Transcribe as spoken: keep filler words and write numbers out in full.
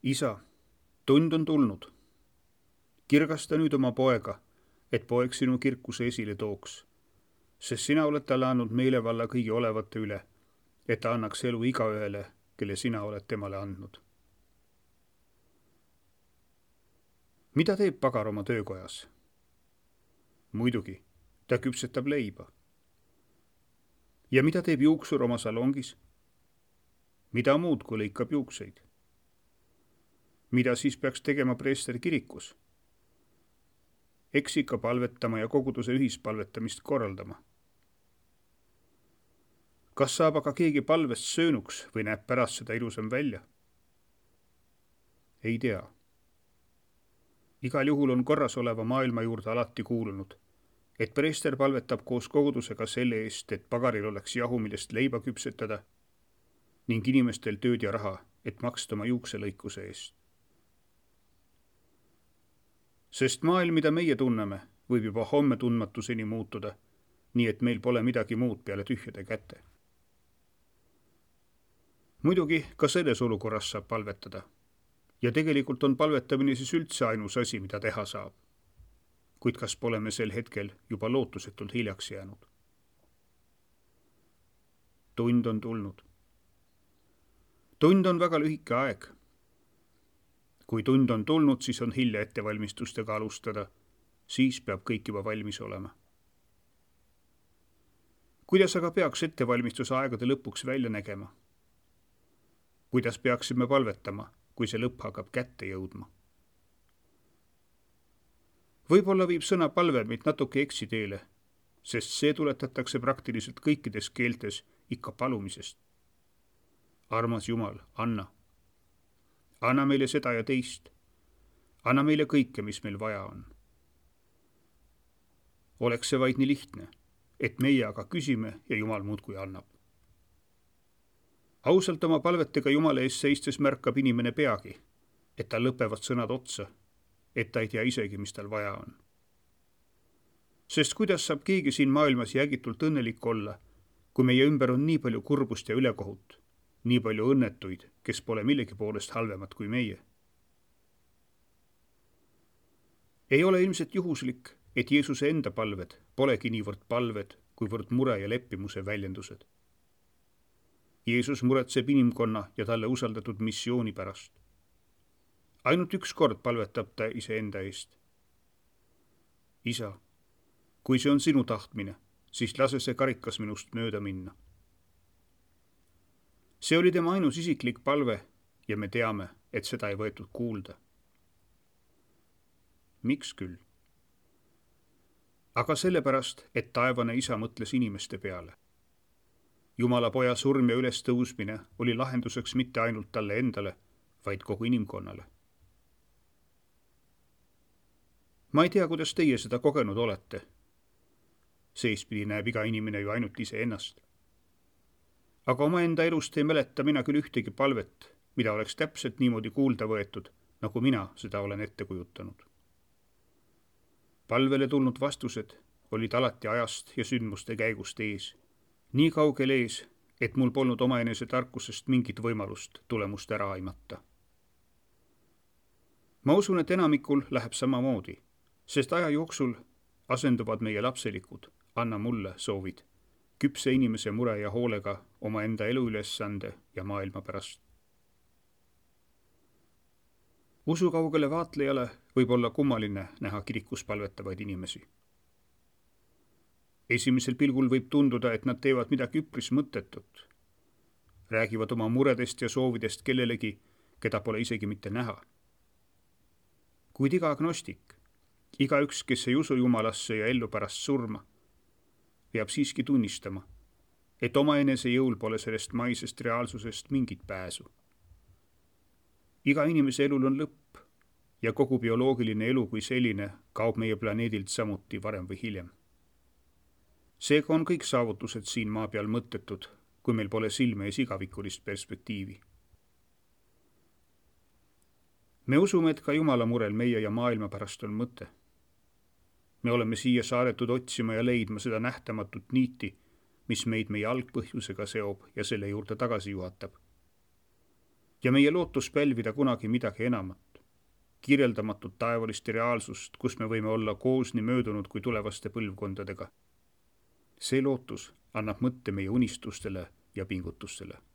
Isa, tund on tulnud. Kirgasta nüüd oma poega, et poeg sinu kirkuse esile tooks, sest sina oled talle andnud meelevalla kõigi olevate üle, et ta annaks elu igaühele, kelle sina oled temale andnud. Mida teeb pagar oma töökojas? Muidugi, ta küpsetab leiba. Ja mida teeb juuksur oma salongis? Mida muud, kui lõikab juukseid? Mida siis peaks tegema preester kirikus? Eks ikka palvetama ja koguduse ühispalvetamist korraldama. Kas saab aga keegi palvest söönuks või näeb pärast seda ilusam välja? Ei tea. Igal juhul on korras oleva maailma juurde alati kuulunud, et preester palvetab koos kogudusega selle eest, et pagaril oleks jahu, millest leiba küpsetada ning inimestel tööd ja raha, et maksta oma juukselõikuse eest. Sest maailm, mida meie tunneme, võib juba homme tundmatuseni muutuda, nii et meil pole midagi muud peale tühjade käte. Muidugi ka selles olukorras saab palvetada. Ja tegelikult on palvetamine siis üldse ainus asi, mida teha saab. Kuid kas pole me sel hetkel juba lootusetult hiljaks jäänud? Tund on tulnud. Tund on väga lühike aeg. Kui tund on tulnud, siis on hilja ettevalmistustega alustada, siis peab kõik juba valmis olema. Kuidas aga peaks ettevalmistuse aegade lõpuks välja nägema? Kuidas peaksime palvetama, kui see lõpp hakkab kätte jõudma? Võib-olla viib sõna palve meid natuke eksiteele, sest see tuletatakse praktiliselt kõikides keeltes ikka palumisest. Armas Jumal, anna. Anna meile seda ja teist. Anna meile kõike, mis meil vaja on. Oleks see vaid nii lihtne, et meie aga küsime ja Jumal muudkui annab. Ausalt oma palvetega Jumala ees seistes märkab inimene peagi, et tal lõpevad sõnad otsa, et ta ei tea isegi, mis tal vaja on. Sest kuidas saab keegi siin maailmas jäägitult õnnelik olla, kui meie ümber on nii palju kurbust ja ülekohut, nii palju õnnetuid, kes pole millegi poolest halvemad kui meie? Ei ole ilmselt juhuslik, et Jeesuse enda palved polegi niivõrd palved, kuivõrd mure ja leppimuse väljendused. Jeesus muretseb inimkonna ja talle usaldatud missiooni pärast. Ainult üks kord palvetab ta iseenda eest. Isa, kui see on sinu tahtmine, siis lase see karikas minust mööda minna. See oli tema ainus isiklik palve ja me teame, et seda ei võetud kuulda. Miks küll? Aga sellepärast, et taevane isa mõtles inimeste peale. Jumala poja surm ja ülestõusmine oli lahenduseks mitte ainult talle endale, vaid kogu inimkonnale. Ma ei tea, kuidas teie seda kogenud olete. Seespidi näeb iga inimene ju ainult ise ennast. Aga omaenda elust ei mäleta mina küll ühtegi palvet, mida oleks täpselt niimoodi kuulda võetud, nagu mina seda olen ette kujutanud. Palvele tulnud vastused olid alati ajast ja sündmuste käigust ees, nii kaugel ees, et mul polnud omaenese tarkusest mingit võimalust tulemust ära aimata. Ma usun, et enamikul läheb samamoodi, sest aja jooksul asenduvad meie lapselikud, anna mulle soovid, küpse inimese mure ja hoolega omaenda eluülesande ja maailma pärast. Usu kaugele vaatlejale võib olla kummaline näha kirikus palvetavaid inimesi. Esimesel pilgul võib tunduda, et nad teevad midagi üpris mõttetut. Räägivad oma muredest ja soovidest kellelegi, keda pole isegi mitte näha. Kuid iga agnostik, igaüks, kes ei usu Jumalasse ja ellu pärast surma, peab siiski tunnistama, et omaenese jõul pole sellest maisest reaalsusest mingit pääsu. Iga inimese elul on lõpp ja kogu bioloogiline elu kui selline kaob meie planeedilt samuti varem või hiljem. Seega on kõik saavutused siin maa peal mõttetud, kui meil pole silme ees igavikulist perspektiivi. Me usume, et ka Jumala murel meie ja maailma pärast on mõte. Me oleme siia saadetud otsima ja leidma seda nähtamatut niiti, mis meid meie algpõhjusega seob ja selle juurde tagasi juhatab. ja meie lootus pälvida kunagi midagi enamat, kirjeldamatut taevalist reaalsust, kus me võime olla koos nii möödunud kui tulevaste põlvkondadega. See lootus annab mõtte meie unistustele ja pingutustele.